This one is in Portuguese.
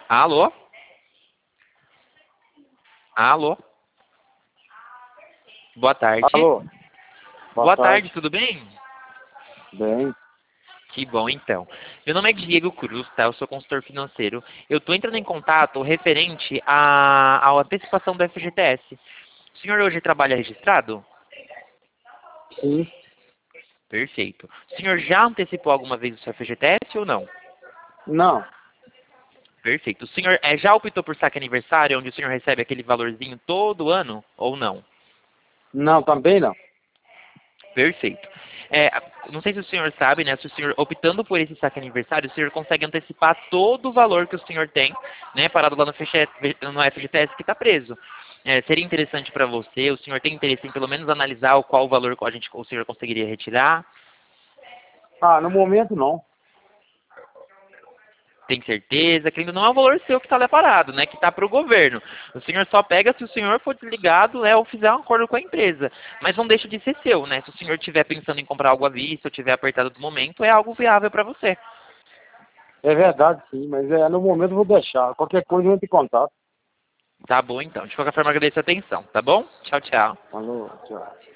Alô? Alô? Boa tarde. Alô, boa Boa tarde, tarde. tudo bem? Bem, Que bom, então. Meu nome é Diego Cruz, tá? Eu sou consultor financeiro. Eu estou entrando em contato referente à antecipação do FGTS. O senhor hoje trabalha registrado? sim. Perfeito. O senhor já antecipou alguma vez o seu FGTS ou não? Não, Perfeito. O senhor já optou por saque aniversário, onde o senhor recebe aquele valorzinho todo ano ou não? não, também não. Perfeito. É, não sei se o senhor sabe, né? Se o senhor optando por esse saque aniversário, o senhor consegue antecipar todo o valor que o senhor tem, né? Parado lá no FGTS que está preso. Seria interessante para você? O senhor tem interesse em pelo menos analisar qual o valor que o senhor conseguiria retirar? Ah, no momento não. Tem certeza que ainda não é o valor seu que está lá parado, né? Que está para o governo. O senhor só pega se o senhor for desligado, né? Ou fizer um acordo com a empresa. Mas não deixa de ser seu, né? Se o senhor estiver pensando em comprar algo à vista ou estiver apertado do momento, é algo viável para você. É verdade, sim, mas no momento eu vou deixar. Qualquer coisa eu entro em contato. Tá bom, então. De qualquer forma, agradeço a atenção, tá bom? Tchau, tchau. Alô, tchau.